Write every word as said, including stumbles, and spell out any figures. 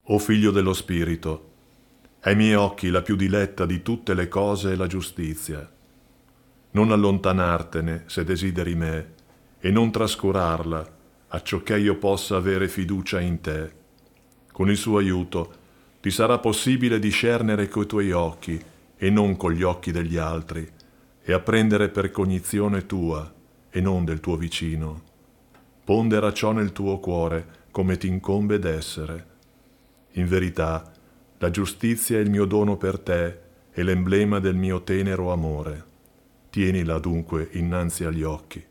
O figlio dello Spirito, ai miei occhi la più diletta di tutte le cose è la giustizia. Non allontanartene se desideri me, e non trascurarla, acciò che io possa avere fiducia in te. Con il suo aiuto ti sarà possibile discernere coi tuoi occhi e non con gli occhi degli altri, e apprendere per cognizione tua e non del tuo vicino. Pondera ciò nel tuo cuore come ti incombe d'essere. In verità, la giustizia è il mio dono per te e l'emblema del mio tenero amore. Tienila dunque innanzi agli occhi.